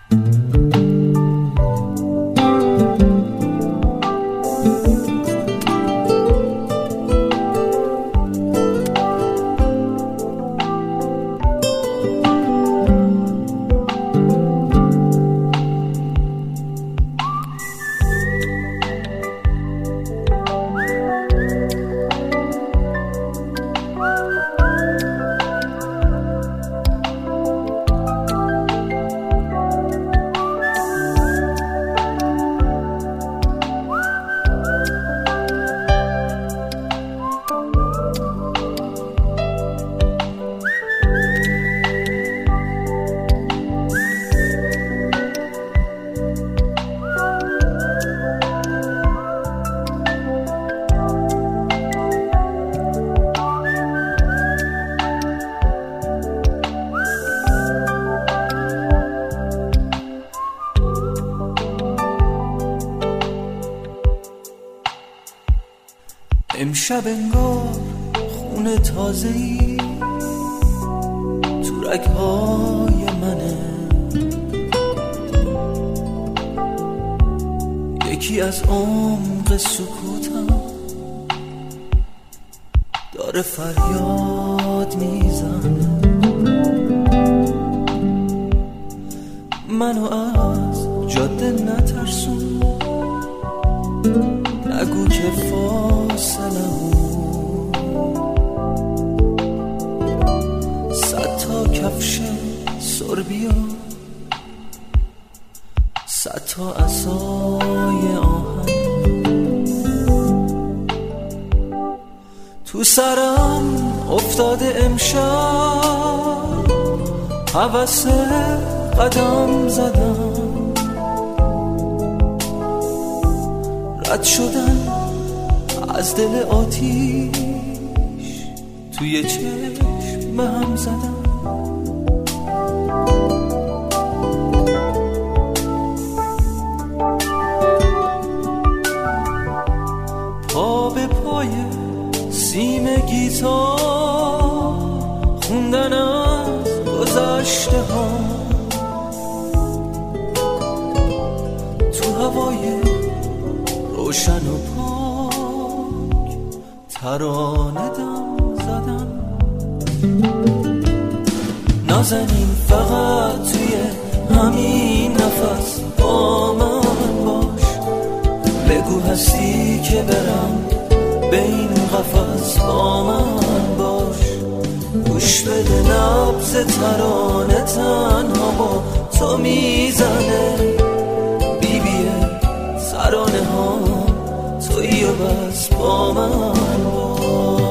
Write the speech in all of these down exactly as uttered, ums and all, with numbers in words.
امشب انگار خون تازه‌ای تو رگ‌های منه، یکی از عمق سکوتم داره فریاد میزنه، منو از جاده نترسون، نگو که فاصله صد تا کفش سربیا، صد تا عصای آهن تو سرم افتاده امشب، هوس قدم زدم، رد شدن از دل آتیش توی چشم هم زدم. پا به پای سیم گیتار خوندن از گذشته ها، تو هوای روشن و پاک ترانه دم زدم. نازنین فقط توی همین نفس با من باش، بگو هستی که برم به این قفس با من باش، گوش بده نبض ترانه تنها با تو میزنه، بیبیه ترانه ها تویی و بس با من باش.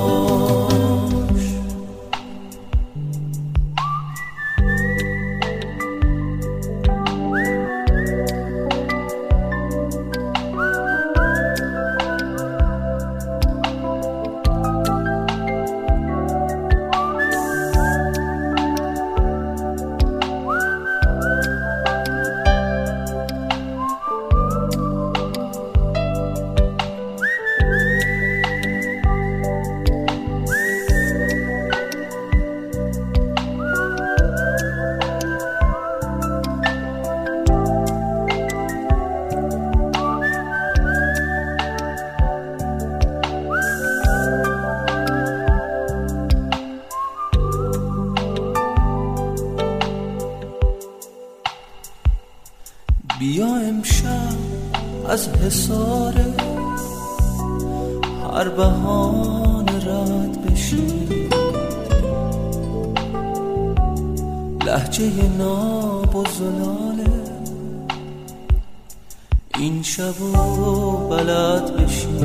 بیا امشب از حصار هر بهانه رد بشی، لهجه ناب و زلاله این شبو بلد بشی،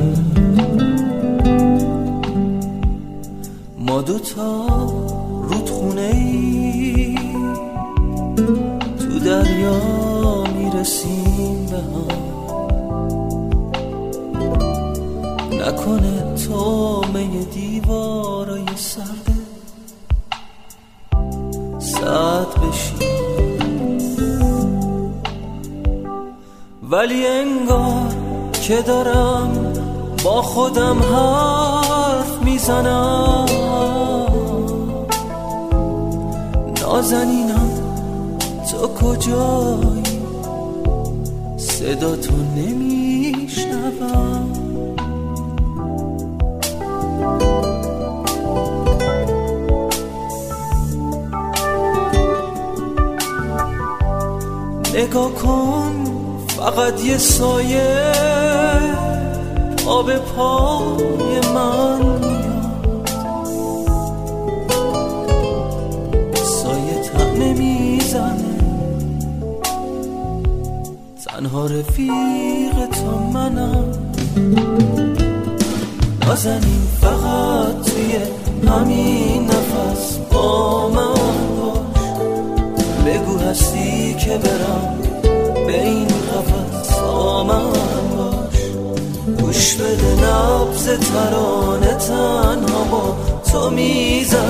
ما دوتا رودخونه ای تو دریا میرسیم به هم، نکنه تومه دیوارای سرده سد بشی، ولی انگار که دارم با خودم حرف میزنم، نازنینم تو کجایی صدا تو نمیشنوم. نگاه کن فقط یه سایه پا به پای من میاد، سایه تنه میزنه، تنها رفیق تو منم. نازنین فقط توی همین نفس با من باش، بگو هستی که برم به این قفس با من باش. گوش بده نبض ترانه تنها با تو میزنم.